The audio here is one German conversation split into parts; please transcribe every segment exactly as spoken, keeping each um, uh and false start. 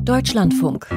Deutschlandfunk.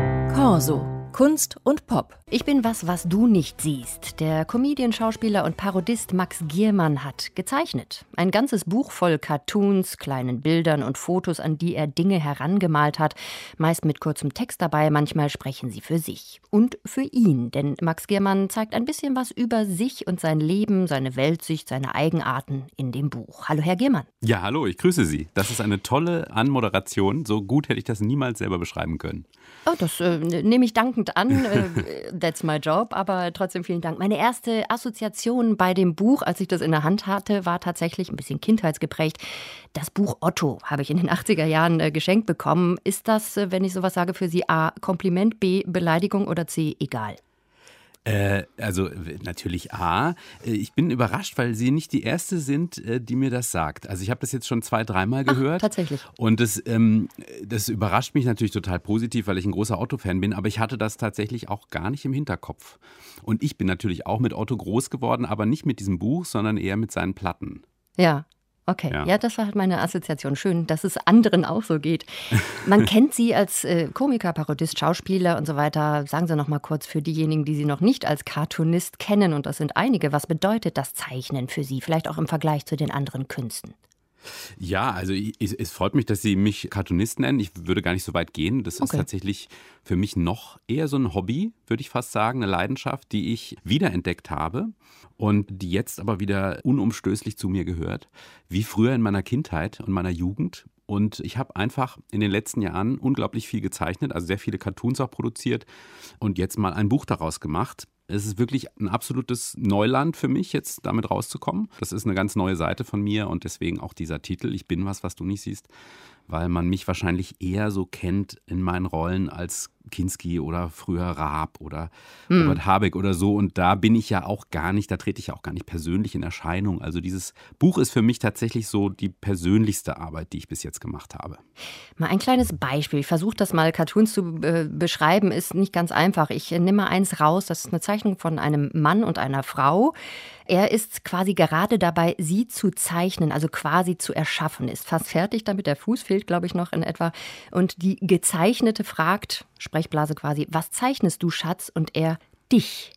Corso. Kunst und Pop. Ich bin was, was du nicht siehst. Der Comedian, Schauspieler und Parodist Max Giermann hat gezeichnet. Ein ganzes Buch voll Cartoons, kleinen Bildern und Fotos, an die er Dinge herangemalt hat. Meist mit kurzem Text dabei, manchmal sprechen sie für sich. Und für ihn, denn Max Giermann zeigt ein bisschen was über sich und sein Leben, seine Weltsicht, seine Eigenarten in dem Buch. Hallo, Herr Giermann. Ja, hallo, ich grüße Sie. Das ist eine tolle Anmoderation. So gut hätte ich das niemals selber beschreiben können. Oh, das äh, nehme ich dankend an. Äh, that's my job. Aber trotzdem vielen Dank. Meine erste Assoziation bei dem Buch, als ich das in der Hand hatte, war tatsächlich ein bisschen kindheitsgeprägt. Das Buch Otto habe ich in den achtziger Jahren äh, geschenkt bekommen. Ist das, äh, wenn ich sowas sage, für Sie A, Kompliment, B, Beleidigung oder C, egal? Äh, also natürlich A. Ich bin überrascht, weil Sie nicht die Erste sind, die mir das sagt. Also ich habe das jetzt schon zwei, dreimal gehört. Ach, tatsächlich. Und das, ähm, das überrascht mich natürlich total positiv, weil ich ein großer Otto-Fan bin. Aber ich hatte das tatsächlich auch gar nicht im Hinterkopf. Und ich bin natürlich auch mit Otto groß geworden, aber nicht mit diesem Buch, sondern eher mit seinen Platten. Ja. Okay, ja. ja, das war halt meine Assoziation. Schön, dass es anderen auch so geht. Man kennt Sie als äh, Komiker, Parodist, Schauspieler und so weiter. Sagen Sie noch mal kurz für diejenigen, die Sie noch nicht als Cartoonist kennen, und das sind einige, was bedeutet das Zeichnen für Sie? Vielleicht auch im Vergleich zu den anderen Künsten. Ja, also ich, es freut mich, dass Sie mich Cartoonist nennen. Ich würde gar nicht so weit gehen. Das ist okay. tatsächlich für mich noch eher so ein Hobby, würde ich fast sagen, eine Leidenschaft, die ich wiederentdeckt habe und die jetzt aber wieder unumstößlich zu mir gehört, wie früher in meiner Kindheit und meiner Jugend. Und ich habe einfach in den letzten Jahren unglaublich viel gezeichnet, also sehr viele Cartoons auch produziert und jetzt mal ein Buch daraus gemacht. Es ist wirklich ein absolutes Neuland für mich, jetzt damit rauszukommen. Das ist eine ganz neue Seite von mir und deswegen auch dieser Titel, Ich bin was, was du nicht siehst, weil man mich wahrscheinlich eher so kennt in meinen Rollen als Kinski oder früher Raab oder hm. Robert Habeck oder so. Und da bin ich ja auch gar nicht, da trete ich ja auch gar nicht persönlich in Erscheinung. Also dieses Buch ist für mich tatsächlich so die persönlichste Arbeit, die ich bis jetzt gemacht habe. Mal ein kleines Beispiel. Ich versuche das mal Cartoons zu äh, beschreiben, ist nicht ganz einfach. Ich äh, nehme mal eins raus, das ist eine Zeichnung von einem Mann und einer Frau. Er ist quasi gerade dabei, sie zu zeichnen, also quasi zu erschaffen. Ist fast fertig damit, der Fuß fehlt, glaube ich, noch in etwa. Und die Gezeichnete fragt, Sprechblase quasi, was zeichnest du, Schatz? Und er, dich.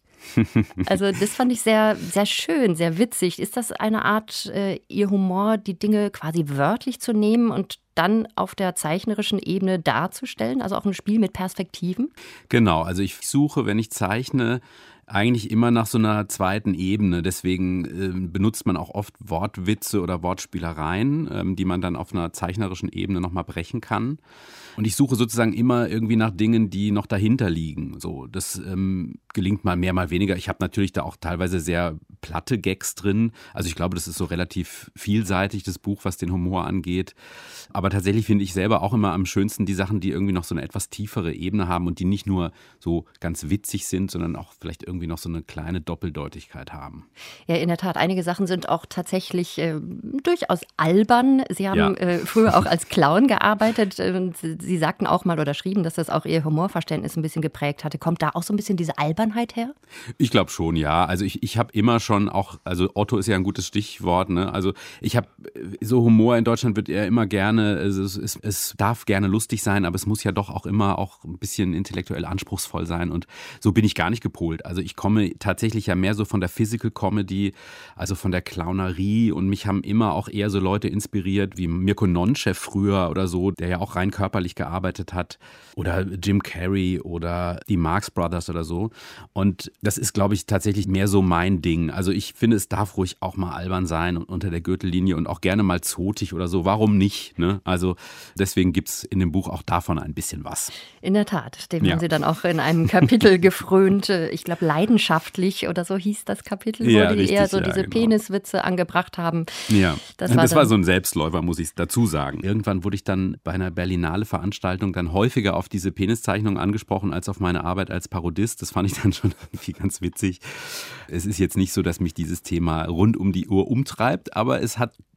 Also das fand ich sehr, sehr schön, sehr witzig. Ist das eine Art, äh, Ihr Humor, die Dinge quasi wörtlich zu nehmen und dann auf der zeichnerischen Ebene darzustellen? Also auch ein Spiel mit Perspektiven? Genau, also ich suche, wenn ich zeichne, eigentlich immer nach so einer zweiten Ebene. Deswegen äh, benutzt man auch oft Wortwitze oder Wortspielereien, ähm, die man dann auf einer zeichnerischen Ebene nochmal brechen kann. Und ich suche sozusagen immer irgendwie nach Dingen, die noch dahinter liegen. So, das ähm, gelingt mal mehr, mal weniger. Ich habe natürlich da auch teilweise sehr platte Gags drin. Also ich glaube, das ist so relativ vielseitig, das Buch, was den Humor angeht. Aber tatsächlich finde ich selber auch immer am schönsten die Sachen, die irgendwie noch so eine etwas tiefere Ebene haben und die nicht nur so ganz witzig sind, sondern auch vielleicht irgendwie noch so eine kleine Doppeldeutigkeit haben. Ja, in der Tat. Einige Sachen sind auch tatsächlich äh, durchaus albern. Sie haben ja. äh, früher auch als Clown gearbeitet. Und Sie sagten auch mal oder schrieben, dass das auch Ihr Humorverständnis ein bisschen geprägt hatte. Kommt da auch so ein bisschen diese Albernheit her? Ich glaube schon, ja. Also ich, ich habe immer schon auch, also Otto ist ja ein gutes Stichwort, ne? Also ich habe, so Humor in Deutschland wird ja immer gerne, also es, es, es darf gerne lustig sein, aber es muss ja doch auch immer auch ein bisschen intellektuell anspruchsvoll sein. Und so bin ich gar nicht gepolt. Also ich komme tatsächlich ja mehr so von der Physical Comedy, also von der Clownerie, und mich haben immer auch eher so Leute inspiriert, wie Mirko Nonchev früher oder so, der ja auch rein körperlich gearbeitet hat, oder Jim Carrey oder die Marx Brothers oder so. Und das ist, glaube ich, tatsächlich mehr so mein Ding. Also ich finde, es darf ruhig auch mal albern sein und unter der Gürtellinie und auch gerne mal zotig oder so. Warum nicht? Ne? Also deswegen gibt es in dem Buch auch davon ein bisschen was. In der Tat, dem ja. haben Sie dann auch in einem Kapitel gefrönt. Ich glaube, leidenschaftlich oder so hieß das Kapitel, wo ja, die richtig, eher so ja, diese genau. Peniswitze angebracht haben. Ja, das war, das dann war so ein Selbstläufer, muss ich dazu sagen. Irgendwann wurde ich dann bei einer Berlinale Veranstaltung dann häufiger auf diese Peniszeichnung angesprochen als auf meine Arbeit als Parodist. Das fand ich dann schon irgendwie ganz witzig. Es ist jetzt nicht so, dass mich dieses Thema rund um die Uhr umtreibt, aber es hat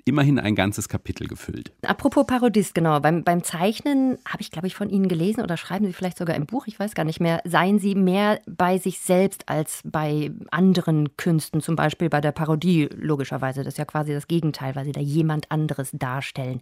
immerhin ein ganzes Kapitel gefüllt. Apropos Parodist, genau. Beim, beim Zeichnen habe ich, glaube ich, von Ihnen gelesen oder schreiben Sie vielleicht sogar im Buch, ich weiß gar nicht mehr, seien Sie mehr bei sich selbst als bei anderen Künsten, zum Beispiel bei der Parodie, logischerweise. Das ist ja quasi das Gegenteil, weil Sie da jemand anderes darstellen.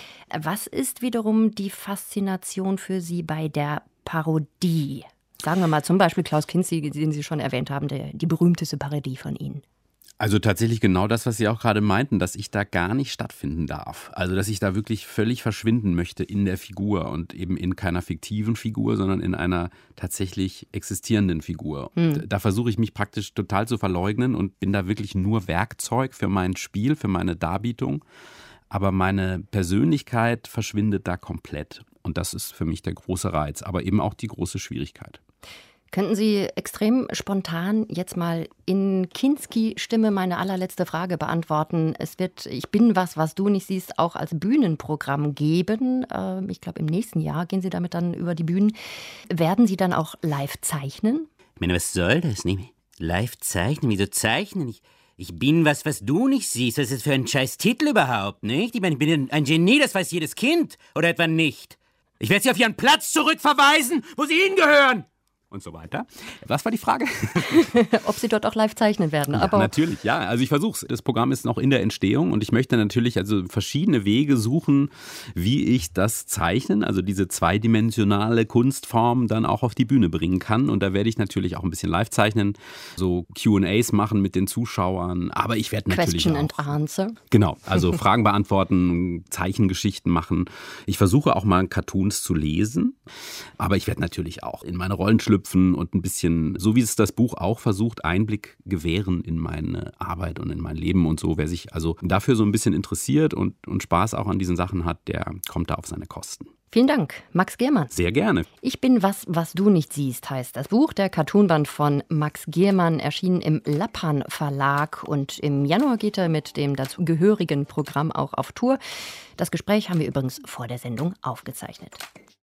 Was ist wiederum die Faszination für Sie bei der Parodie? Sagen wir mal zum Beispiel Klaus Kinski, den Sie schon erwähnt haben, der, die berühmteste Parodie von Ihnen. Also tatsächlich genau das, was Sie auch gerade meinten, dass ich da gar nicht stattfinden darf. Also dass ich da wirklich völlig verschwinden möchte in der Figur und eben in keiner fiktiven Figur, sondern in einer tatsächlich existierenden Figur. Hm. Da versuche ich mich praktisch total zu verleugnen und bin da wirklich nur Werkzeug für mein Spiel, für meine Darbietung. Aber meine Persönlichkeit verschwindet da komplett. Und das ist für mich der große Reiz, aber eben auch die große Schwierigkeit. Könnten Sie extrem spontan jetzt mal in Kinski-Stimme meine allerletzte Frage beantworten? Es wird Ich bin was, was du nicht siehst, auch als Bühnenprogramm geben. Ich glaube, im nächsten Jahr gehen Sie damit dann über die Bühnen. Werden Sie dann auch live zeichnen? Ich meine, was soll das? Nicht? Live zeichnen? Wieso zeichnen? Ich, ich bin was, was du nicht siehst. Was ist das für ein scheiß Titel überhaupt, nicht? Ich meine, ich bin ein Genie, das weiß jedes Kind. Oder etwa nicht? Ich werde Sie auf Ihren Platz zurückverweisen, wo Sie hingehören. Und so weiter. Was war die Frage? Ob Sie dort auch live zeichnen werden. Ja, aber natürlich, ja. Also ich versuche es. Das Programm ist noch in der Entstehung und ich möchte natürlich also verschiedene Wege suchen, wie ich das Zeichnen, also diese zweidimensionale Kunstform dann auch auf die Bühne bringen kann. Und da werde ich natürlich auch ein bisschen live zeichnen, so Q and A's machen mit den Zuschauern. Aber ich werde natürlich Question auch... and Answer. Genau, also Fragen beantworten, Zeichengeschichten machen. Ich versuche auch mal Cartoons zu lesen, aber ich werde natürlich auch in meine Rollen schlüpfen und ein bisschen, so wie es das Buch auch versucht, Einblick gewähren in meine Arbeit und in mein Leben und so. Wer sich also dafür so ein bisschen interessiert und, und Spaß auch an diesen Sachen hat, der kommt da auf seine Kosten. Vielen Dank, Max Giermann. Sehr gerne. Ich bin was, was du nicht siehst, heißt das Buch. Der Cartoonband von Max Giermann erschien im Lappan Verlag und im Januar geht er mit dem dazugehörigen Programm auch auf Tour. Das Gespräch haben wir übrigens vor der Sendung aufgezeichnet.